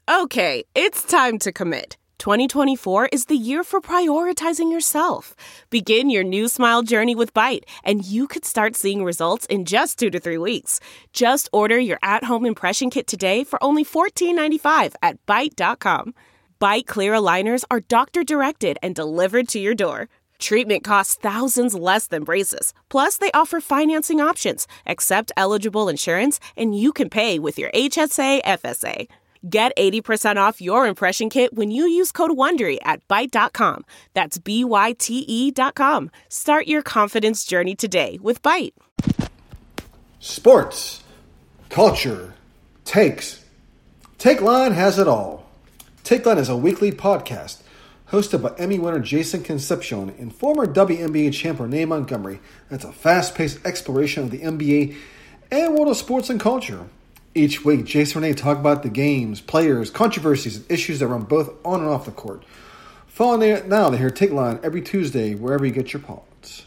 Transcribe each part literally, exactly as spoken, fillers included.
Okay, it's time to commit. twenty twenty-four is the year for prioritizing yourself. Begin your new smile journey with Byte, and you could start seeing results in just two to three weeks. Just order your at-home impression kit today for only fourteen ninety-five at byte dot com. Byte Clear aligners are doctor-directed and delivered to your door. Treatment costs thousands less than braces. Plus, they offer financing options, accept eligible insurance, and you can pay with your H S A F S A. Get eighty percent off your impression kit when you use code WONDERY at byte dot com. That's B Y T E dot com. Start your confidence journey today with Byte. Sports, culture, takes. Take Line has it all. Take Line is a weekly podcast hosted by Emmy winner Jason Concepcion and former W N B A champion Renee Montgomery. It's a fast-paced exploration of the N B A and world of sports and culture. Each week, Jason and Renee talk about the games, players, controversies, and issues that run both on and off the court. Follow now to hear Take Line every Tuesday wherever you get your pods.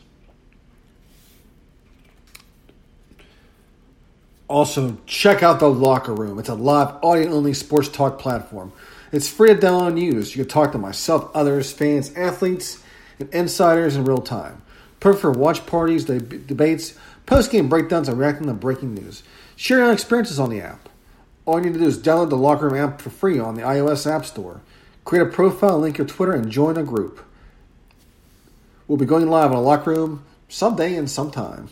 Also, check out The Locker Room. It's a live, audio-only sports talk platform. It's free to download and use. You can talk to myself, others, fans, athletes, and insiders in real time. Perfect for watch parties, deb- debates, post-game breakdowns, and reacting to breaking news. Share your experiences on the app. All you need to do is download the Locker Room app for free on the iOS App Store. Create a profile, link your Twitter, and join a group. We'll be going live on the Locker Room someday and sometime.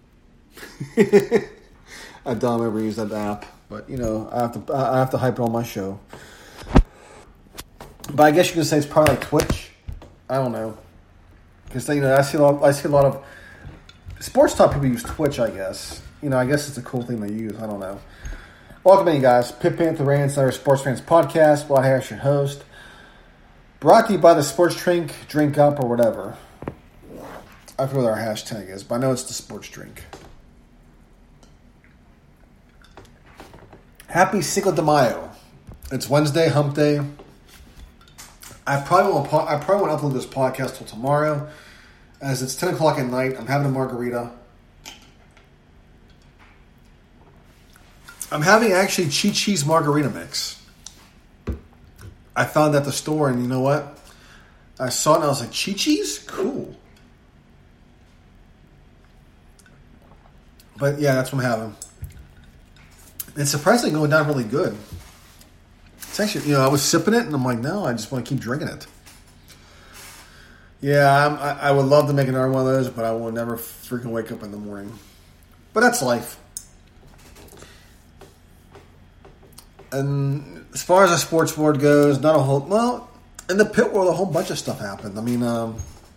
I don't ever use that app, but you know I have to. I have to hype it on my show. But I guess you can say it's probably like Twitch. I don't know, because you know I see a lot. I see a lot of sports talk people use Twitch. I guess you know. I guess it's a cool thing to use. I don't know. Welcome in, guys. Pit Panther Ray Insider Sports Fans Podcast. Vlad Harris, your host. Brought to you by the Sports Drink, Drink Up, or whatever. I forget what our hashtag is, but I know it's the Sports Drink. Happy Cinco de Mayo. It's Wednesday, Hump Day. I probably won't. I probably won't upload this podcast till tomorrow, as it's ten o'clock at night. I'm having a margarita. I'm having actually Chi-Chi's margarita mix. I found it at the store, and you know what? I saw it, and I was like, Chi-Chi's? Cool. But yeah, that's what I'm having. It's surprisingly going down really good. It's actually, you know, I was sipping it, and I'm like, no, I just want to keep drinking it. Yeah, I'm, I, I would love to make another one of those, but I will never freaking wake up in the morning. But that's life. And as far as the sports world goes, not a whole, well, in the pit world, a whole bunch of stuff happened. I mean, um,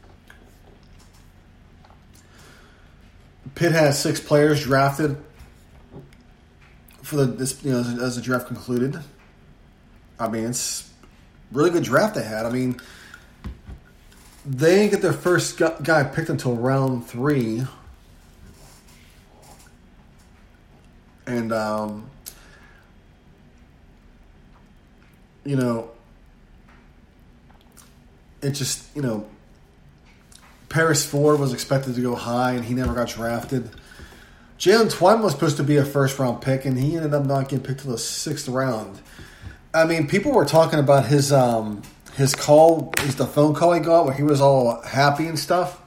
Pitt has six players drafted for the this you know as, as the draft concluded. I mean, it's a really good draft they had. I mean, they didn't get their first guy picked until round three, and um, you know, it just you know, Paris Ford was expected to go high, and he never got drafted. Jalen Twyman was supposed to be a first-round pick, and he ended up not getting picked till the sixth round. I mean, people were talking about his um, his call, his the phone call he got, where he was all happy and stuff.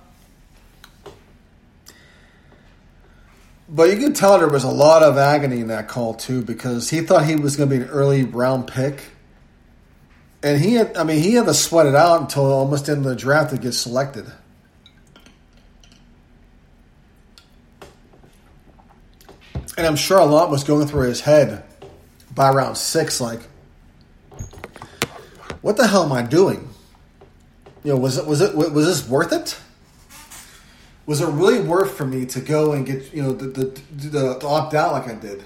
But you can tell there was a lot of agony in that call too, because he thought he was going to be an early round pick, and he had, I mean, he had to sweat it out until almost in the draft to get selected. And I'm sure a lot was going through his head by round six, like, what the hell am I doing? You know, was it was it was this worth it? Was it really worth for me to go and get you know the the, the, the opt out like I did?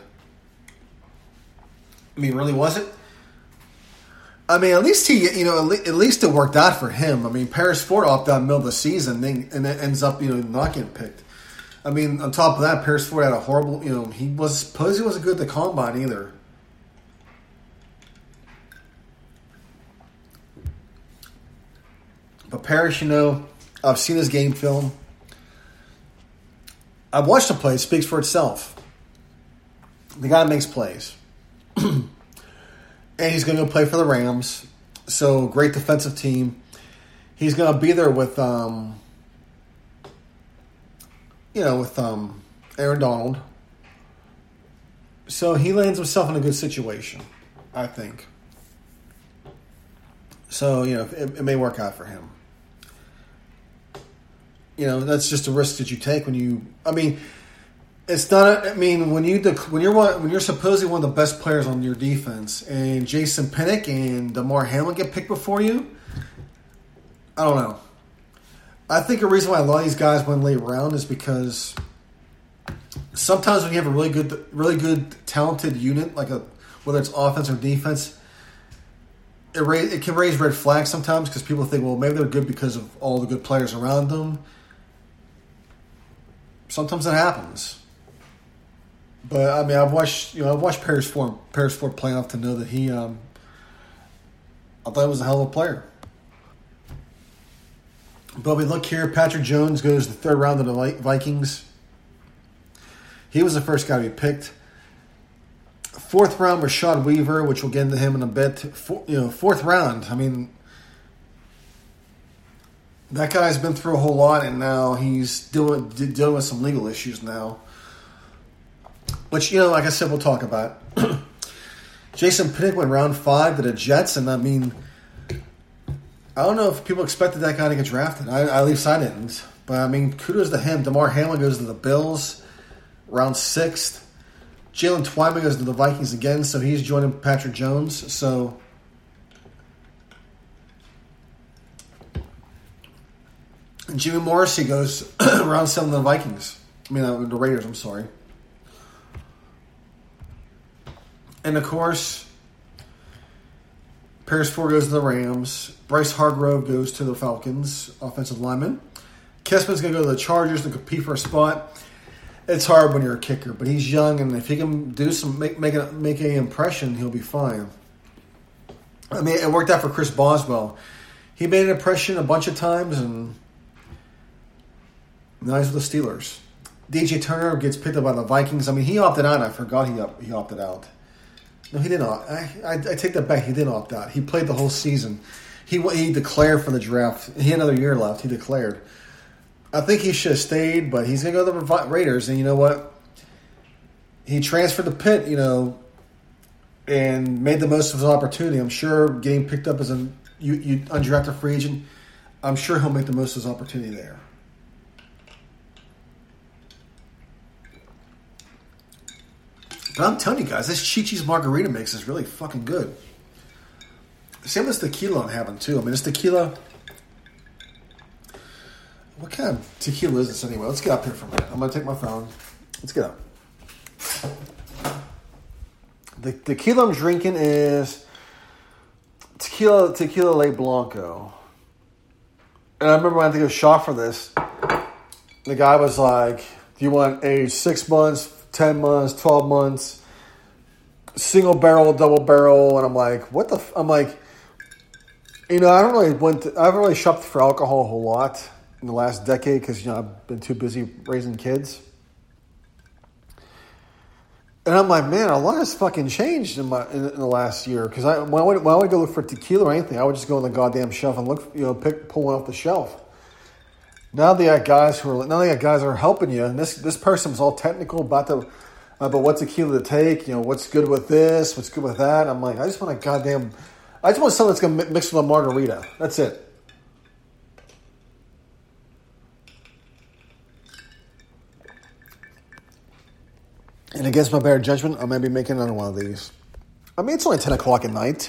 I mean, really was it? I mean, at least he you know at least it worked out for him. I mean, Paris Ford opted out in the middle of the season, and then ends up you know not getting picked. I mean, on top of that, Paris Ford had a horrible, you know, he was, suppose he wasn't good at the combine either. But Paris, you know, I've seen his game film. I've watched him play. It speaks for itself. The guy makes plays. And and he's going to go play for the Rams. So, great defensive team. He's going to be there with, um, you know, with um, Aaron Donald. So, he lands himself in a good situation, I think. So, you know, it, it may work out for him. You know, that's just a risk that you take when you, I mean, it's not, I mean, when, you, when, you're, one, when you're supposedly one of the best players on your defense and Jason Pinnock and Damar Hamlin get picked before you, I don't know. I think the reason why a lot of these guys went late round is because sometimes when you have a really good, really good, talented unit, like a whether it's offense or defense, it raise, it can raise red flags sometimes because people think, well, maybe they're good because of all the good players around them. Sometimes that happens. But I mean, I've watched you know I've watched Paris Ford Paris Ford play enough to know that he, um, I thought he was a hell of a player. But we look here. Patrick Jones goes the third round of the Vikings. He was the first guy to be picked. Fourth round, Rashad Weaver, which we'll get into him in a bit. For, you know, fourth round. I mean, that guy's been through a whole lot, and now he's dealing dealing with some legal issues now. Which, you know, like I said, we'll talk about. Jason Pinnock went round five to the Jets, and I mean, I don't know if people expected that guy to get drafted. I, at least I didn't. But, I mean, kudos to him. Damar Hamlin goes to the Bills, round sixth. Jalen Twyman goes to the Vikings again, so he's joining Patrick Jones. So, and Jimmy Morrissey goes round seven to the Vikings. I mean, uh, the Raiders, I'm sorry. And, of course, Paris Ford goes to the Rams. Bryce Hargrove goes to the Falcons, offensive lineman. Kessman's going to go to the Chargers to compete for a spot. It's hard when you're a kicker, but he's young, and if he can do some make make a, make an impression, he'll be fine. I mean, it worked out for Chris Boswell. He made an impression a bunch of times, and now he's with the Steelers. D J Turner gets picked up by the Vikings. I mean, he opted out. I forgot he op- he opted out. No, he didn't. I, I, I take that back. He didn't opt out. He played the whole season. He he declared for the draft. He had another year left. He declared. I think he should have stayed, but he's going to go to the Raiders. And you know what? He transferred to Pitt, you know, and made the most of his opportunity. I'm sure getting picked up as a you, you, undrafted free agent, I'm sure he'll make the most of his opportunity there. But I'm telling you guys, this Chi-Chi's margarita mix is really fucking good. Same with this tequila I'm having, too. I mean, this tequila... What kind of tequila is this anyway? Let's get up here for a minute. I'm going to take my phone. Let's get up. The tequila I'm drinking is tequila tequila Le Blanco. And I remember when I had to go shop for this, the guy was like, do you want age six months, ten months, twelve months, single barrel, double barrel? And I'm like, what the... F-? I'm like, you know, I don't really went to, I haven't really shopped for alcohol a whole lot in the last decade because, you know, I've been too busy raising kids. And I'm like, man, a lot has fucking changed in my in, in the last year. Because I, when I, would, when I would go look for tequila or anything, I would just go on the goddamn shelf and look, you know, pick, pull one off the shelf. Now they got guys who are now they got guys who are helping you. And this this person was all technical about the about what tequila to take. You know, what's good with this, what's good with that. I'm like, I just want a goddamn, I just want something that's gonna mix with a margarita. That's it. And against my better judgment, I may be making another one of these. I mean, it's only ten o'clock at night.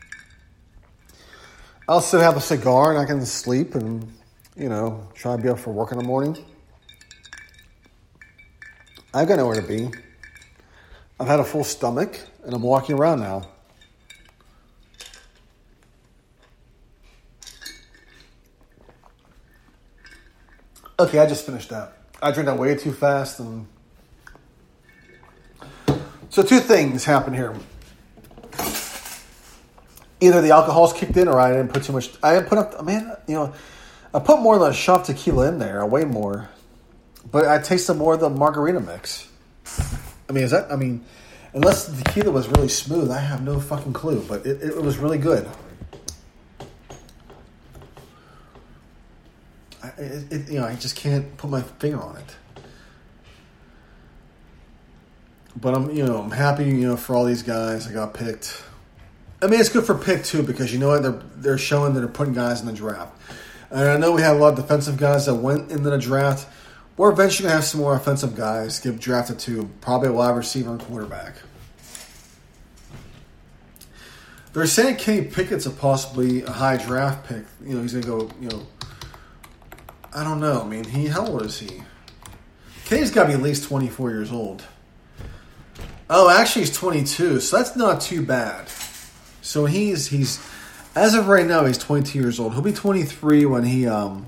I'll still have a cigar and I can sleep and, you know, try to be up for work in the morning. I've got nowhere to be. I've had a full stomach and I'm walking around now. Okay, I just finished that. I drank that way too fast and... So two things happen here. Either the alcohol's kicked in or I didn't put too much... I didn't put up... Man, you know, I put more than a shot of tequila in there. Way more. But I tasted more of the margarita mix. I mean, is that... I mean... Unless the tequila was really smooth, I have no fucking clue. But it, it was really good. I, it, it, you know, I just can't put my finger on it. But I'm, you know, I'm happy, you know, for all these guys that got picked. I mean, it's good for pick too because you know what, they're they're showing that they're putting guys in the draft. And I know we have a lot of defensive guys that went into the draft. We're eventually gonna have some more offensive guys get drafted too, probably a wide receiver and quarterback. They're saying Kenny Pickett's a possibly a high draft pick. You know, he's gonna go. You know, I don't know. I mean, he how old is he? Kenny's got to be at least twenty-four years old. Oh, actually, he's twenty-two, so that's not too bad. So he's he's as of right now, he's twenty-two years old. He'll be twenty-three when he um.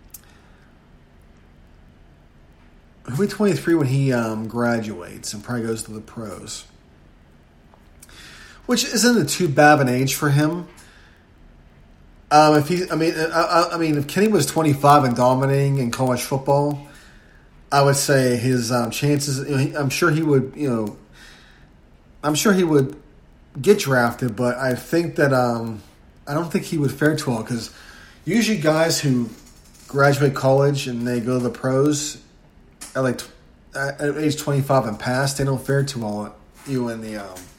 He'll be twenty-three when he um, graduates and probably goes to the pros, which isn't too bad of an age for him. Um, if he, I mean, I, I mean, if Kenny was twenty-five and dominating in college football, I would say his um, chances. You know, I'm sure he would. You know. I'm sure he would get drafted, but I think that um, I don't think he would fare too well because usually guys who graduate college and they go to the pros at like at age twenty-five and past, they don't fare too well. You in the um,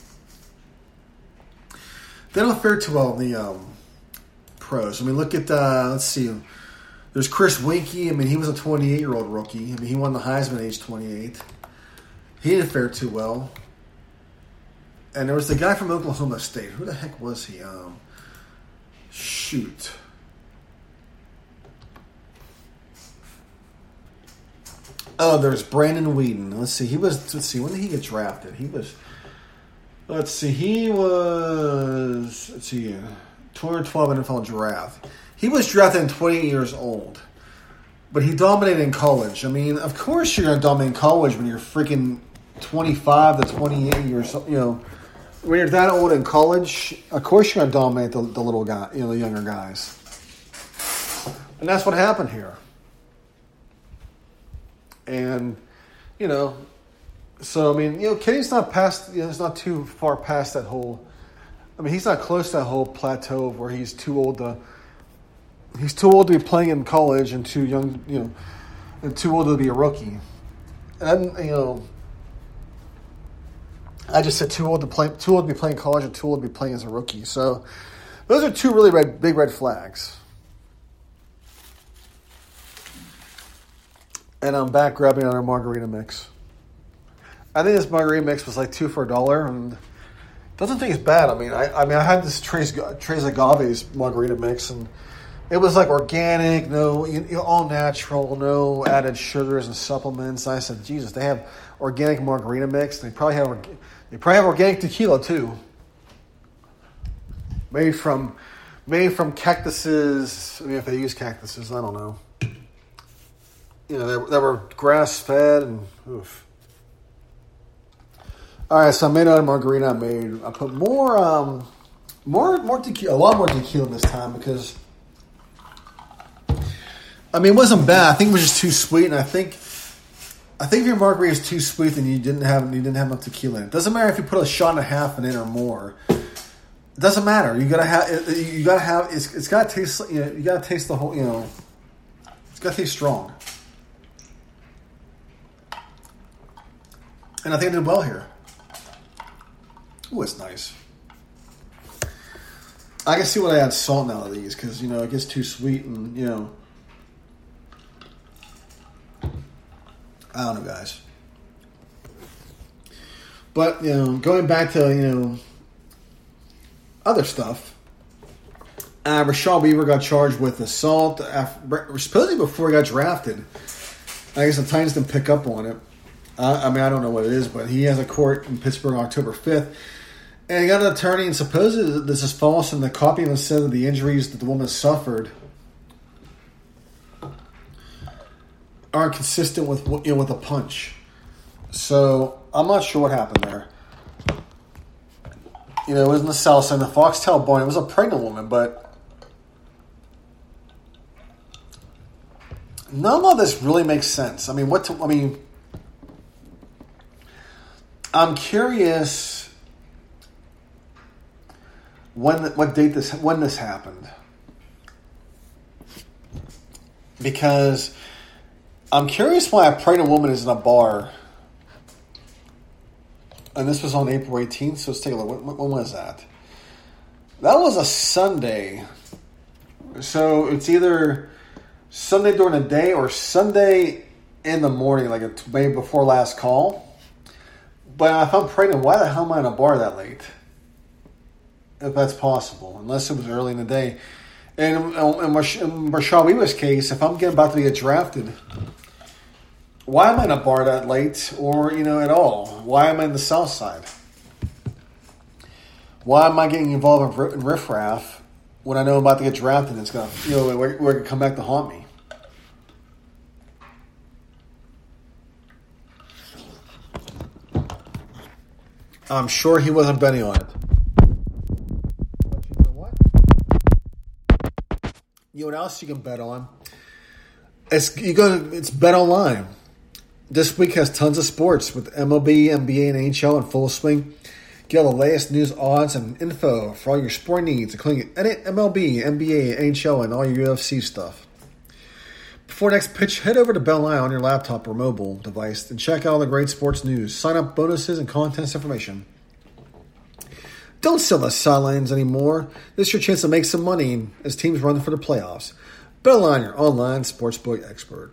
they don't fare too well in the um, pros. I mean, look at uh, let's see. There's Chris Winkie. I mean, he was a twenty-eight year old rookie. I mean, he won the Heisman at age twenty-eight. He didn't fare too well. And there was the guy from Oklahoma State. Who the heck was he? Um, shoot. Oh, there's Brandon Whedon. Let's see. He was. Let's see. When did he get drafted? He was. Let's see. He was. Let's see. twenty twelve N F L draft. He was drafted at twenty-eight years old, but he dominated in college. I mean, of course you're gonna dominate in college when you're freaking twenty-five to twenty-eight years. You know. When you're that old in college, of course you're going to dominate the, the little guy, you know, the younger guys. And that's what happened here. And, you know, so, I mean, you know, Kenny's not past, you know, he's not too far past that whole, I mean, he's not close to that whole plateau of where he's too old to, he's too old to be playing in college and too young, you know, and too old to be a rookie. And, you know, I just said too old to play, too old to be playing college, and too old to be playing as a rookie. So those are two really red, big red flags. And I'm back grabbing on our margarita mix. I think this margarita mix was like two for a dollar, and doesn't think it's bad. I mean, I, I mean, I had this Tres, Tres Agaves margarita mix, and it was like organic, no, you know, all natural, no added sugars and supplements. I said, Jesus, they have organic margarita mix. They probably have. They probably have organic tequila too, made from made from cactuses. I mean, if they use cactuses, I don't know. You know, they, they were grass fed and oof. All right, so I made out a margarita. I made. I put more, um, more, more tequila, a lot more tequila this time because. I mean, it wasn't bad. I think it was just too sweet, and I think. I think if your margarita is too sweet, then you didn't have you didn't have enough tequila in it. It doesn't matter if you put a shot and a half in it or more. It doesn't matter. You gotta have you gotta have it's it's gotta taste you know you gotta taste the whole you know it's gotta taste strong. And I think I did well here. Ooh, it's nice. I can see what I add salt now to these because you know it gets too sweet and you know. I don't know, guys. But, you know, going back to, you know, other stuff, uh, Rashad Weaver got charged with assault after, supposedly before he got drafted. I guess the Titans didn't pick up on it. Uh, I mean, I don't know what it is, but he has a court in Pittsburgh on October fifth. And he got an attorney, and supposedly this is false, and the copy even said that the injuries that the woman suffered aren't consistent with you know with a punch. So I'm not sure what happened there. You know, it was in the South Side, the Foxtel Barn. It was a pregnant woman, but none of this really makes sense. I mean, what? To, I mean, I'm curious when what date this when this happened, because I'm curious why a pregnant woman is in a bar. And this was on April eighteenth, so let's take a look. When, when was that? That was a Sunday. So it's either Sunday during the day or Sunday in the morning, like a, maybe before last call. But if I'm pregnant, why the hell am I in a bar that late? If that's possible, unless it was early in the day. And in, in, in Rashad Weaver's case, if I'm getting about to get drafted, why am I in a bar that late, or you know, at all? Why am I in the South Side? Why am I getting involved in riffraff when I know I'm about to get drafted and it's gonna, you know, we're, we're gonna come back to haunt me? I'm sure he wasn't betting on it. But you know what? You know what else you can bet on? It's you go. It's Bet Online. This week has tons of sports with M L B, N B A, and N H L in full swing. Get all the latest news, odds, and info for all your sport needs, including M L B, N B A, N H L, and all your U F C stuff. Before next pitch, head over to BetOnline on your laptop or mobile device and check out all the great sports news, sign-up bonuses, and contest information. Don't sell the sidelines anymore. This is your chance to make some money as teams run for the playoffs. BetOnline, your online sportsbook expert.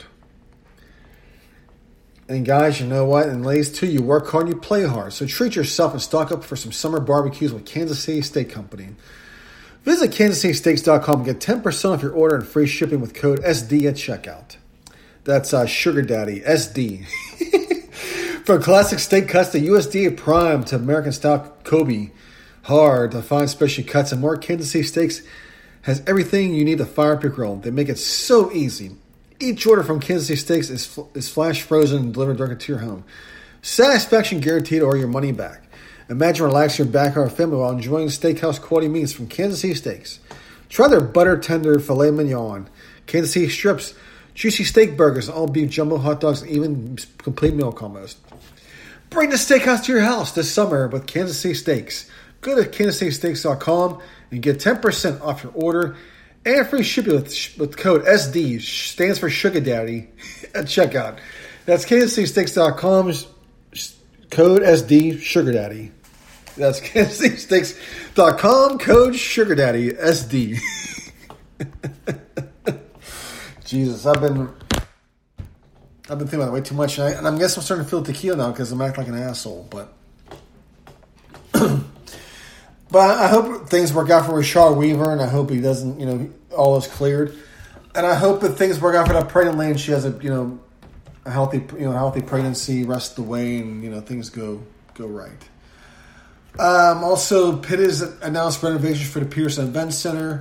And guys, you know what? And ladies too, you work hard and you play hard. So treat yourself and stock up for some summer barbecues with Kansas City Steak Company. Visit kansas city steaks dot com and get ten percent off your order and free shipping with code S D at checkout. That's uh, Sugar Daddy, S D. From classic steak cuts to U S D A prime to American-style Kobe, hard to find specialty cuts and more, Kansas City Steaks has everything you need to fire up your grill. They make it so easy. Each order from Kansas City Steaks is, is flash frozen and delivered directly to your home. Satisfaction guaranteed or your money back. Imagine relaxing your backyard family while enjoying steakhouse quality meats from Kansas City Steaks. Try their butter tender filet mignon, Kansas City strips, juicy steak burgers, all beef jumbo hot dogs, and even complete meal combos. Bring the steakhouse to your house this summer with Kansas City Steaks. Go to kansas city steaks dot com and get ten percent off your order and free shipping with, with code S D, stands for Sugar Daddy, at checkout. That's kansas city steaks dot com, code S D, Sugar Daddy. That's kansas city steaks dot com, code Sugar Daddy, S D. Jesus, I've been I've been thinking about it way too much, and, I, and I guess I'm starting to feel tequila now because I'm acting like an asshole, but But I hope things work out for Rashad Weaver, and I hope he doesn't, you know, all is cleared. And I hope that things work out for that pregnant lady and she has a, you know, a healthy, you know, healthy pregnancy, rest away, and, you know, things go go right. Um, also, Pitt has announced renovations for the Peterson Event Center.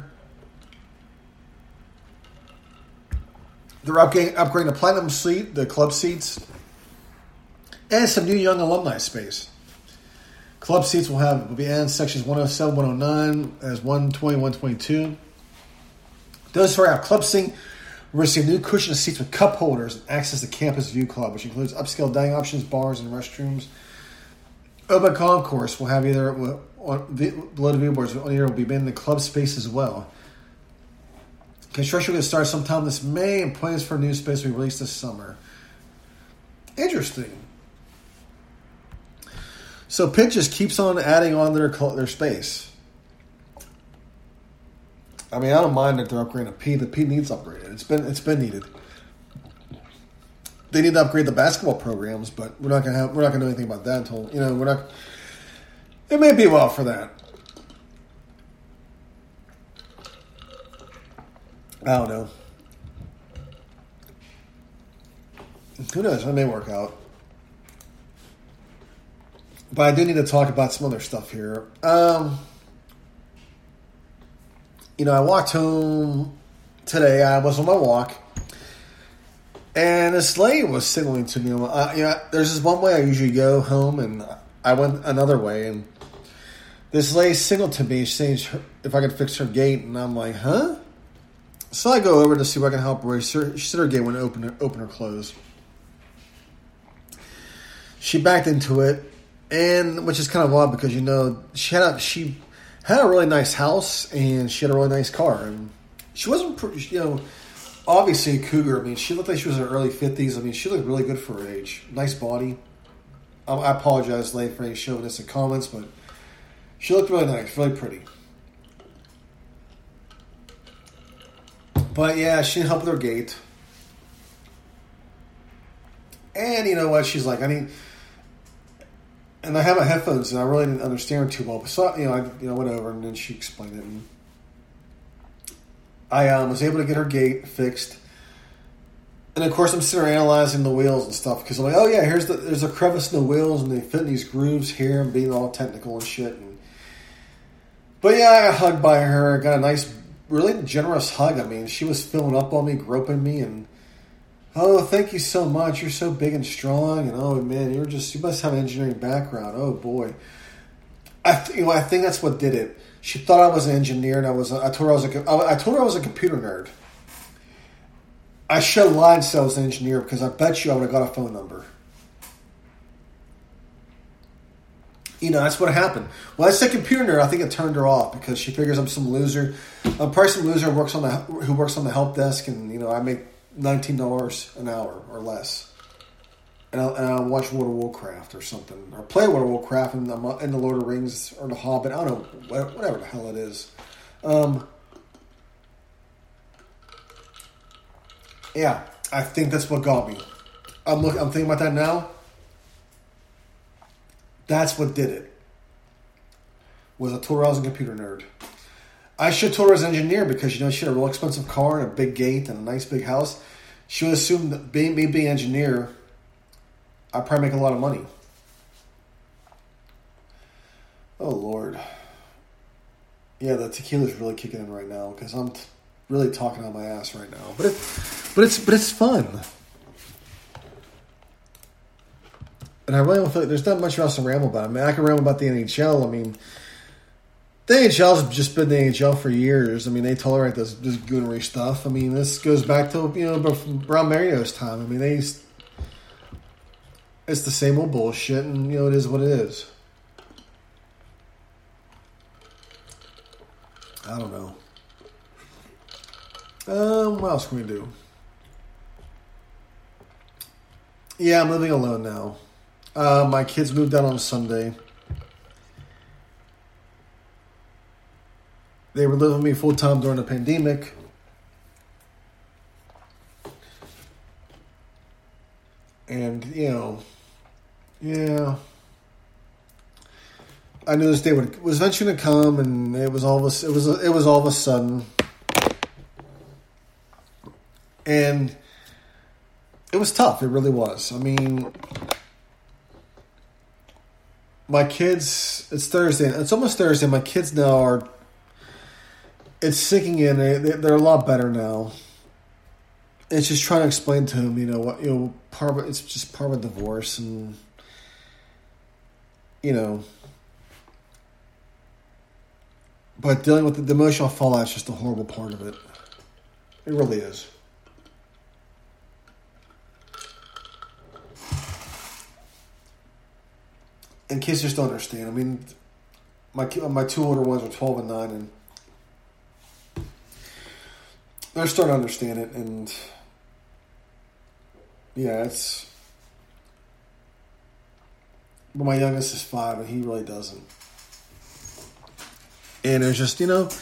They're upgrading, upgrading the Platinum Suite, the club seats, and some new young alumni space. Club seats will have will be in sections one oh seven, one oh nine, as one twenty, one twenty-two. Those who are out club seating will receive new cushioned seats with cup holders and access to Campus View Club, which includes upscale dining options, bars, and restrooms. Open Concourse will have either on below the viewboards, on here will be in the club space as well. Construction will start sometime this May, and plans for a new space will be released this summer. Interesting. So Pitt just keeps on adding on their their space. I mean, I don't mind that they're upgrading the P. The P needs upgraded. It's been it's been needed. They need to upgrade the basketball programs, but we're not gonna have we're not gonna do anything about that until you know we're not. It may be a while for that. I don't know. Who knows? It may work out. But I do need to talk about some other stuff here. Um, you know, I walked home today. I was on my walk. And this lady was signaling to me. Uh, you know, there's this one way I usually go home, and I went another way. And this lady signaled to me, saying if I could fix her gate. And I'm like, huh? So I go over to see if I can help her. She said her gate wouldn't open, open or close. She backed into it. And which is kind of odd because, you know, she had a, she had a really nice house and she had a really nice car. And she wasn't, you know, obviously a cougar. I mean, she looked like she was in her early fifties. I mean, she looked really good for her age. Nice body. I, I apologize, late for any chauvinistic in comments, but she looked really nice, really pretty. But yeah, she didn't help with her gait. And you know what? She's like, I need... And I have my headphones, and I really didn't understand her too well. But so, you know, I you know went over, and then she explained it. And I um, was able to get her gate fixed. And of course, I'm sitting there analyzing the wheels and stuff because I'm like, oh yeah, here's the there's a crevice in the wheels, and they fit in these grooves here, and being all technical and shit. And, but yeah, I got hugged by her. I got a nice, really generous hug. I mean, she was filling up on me, groping me, and oh, thank you so much. You're so big and strong, and oh man, you're just you must have an engineering background. Oh boy, I th- you know I think that's what did it. She thought I was an engineer, and I was. I told her I was a. I told her I was a computer nerd. I should have lied and said I was an engineer because I bet you I would have got a phone number. You know, that's what happened. When I said computer nerd, I think it turned her off because she figures I'm some loser. I'm probably some loser who works on the who works on the help desk, and you know I make nineteen dollars an hour or less, and I, and I watch World of Warcraft or something, or play World of Warcraft and I'm in the Lord of the Rings or the Hobbit. I don't know, whatever the hell it is. Um, yeah, I think that's what got me. I'm look. I'm thinking about that now. That's what did it. Was I told her I was a computer nerd. I should have told her I was an engineer because, you know, she had a real expensive car and a big gate and a nice big house. She would assume that being, me being an engineer, I'd probably make a lot of money. Oh, Lord. Yeah, the tequila's really kicking in right now because I'm t- really talking on my ass right now. But, it, but, it's, but it's fun. And I really don't feel like there's not much else to ramble about. I mean, I can ramble about the N H L. I mean, the N H L's just been the N H L for years. I mean, they tolerate this, this goonery stuff. I mean, this goes back to, you know, around Mario's time. I mean, they used, it's the same old bullshit, and, you know, it is what it is. I don't know. Um, what else can we do? Yeah, I'm living alone now. Uh, my kids moved out on Sunday. They were living with me full time during the pandemic. And, you know, yeah. I knew this day would, was eventually going to come, and it was all of a, it was it was all of a sudden. And it was tough. It really was. I mean, my kids, it's Thursday. It's almost Thursday. My kids now are, it's sinking in. They, they're a lot better now. It's just trying to explain to them, you know, what, you know, part of it, it's just part of a divorce, and, you know, but dealing with the, the emotional fallout is just a horrible part of it. It really is. And kids just don't understand. I mean, my my two older ones are twelve and nine, and they're starting to understand it. And yeah, it's. But my youngest is five, and he really doesn't. And it's just, you know,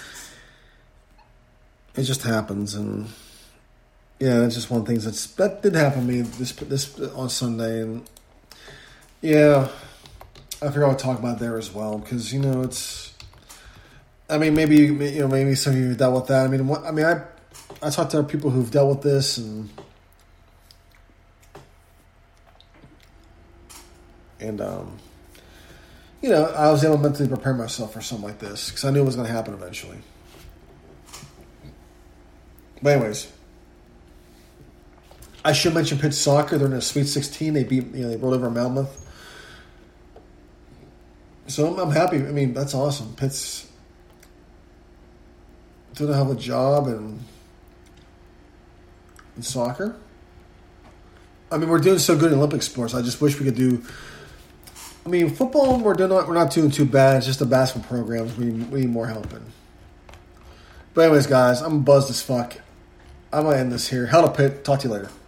it just happens, and yeah, it's just one of the things that's that did happen to me this this on Sunday, and yeah. I figure I'll talk about it there as well because, you know, it's. I mean, maybe you know, maybe some of you have dealt with that. I mean, what, I mean, I I talked to people who've dealt with this, and and um, you know, I was able to mentally prepare myself for something like this because I knew it was going to happen eventually. But anyways, I should mention Pitt soccer. They're in a Sweet sixteen. They beat, you know, they rolled over Monmouth. So I'm, I'm happy. I mean, that's awesome. Pitt's doing a hell of a job in, in soccer. I mean, we're doing so good in Olympic sports. I just wish we could do I mean, football, we're doing we're not doing too bad. It's just the basketball programs. We, we need more help in. But anyways, guys, I'm buzzed as fuck. I'm going to end this here. Hell to Pit. Talk to you later.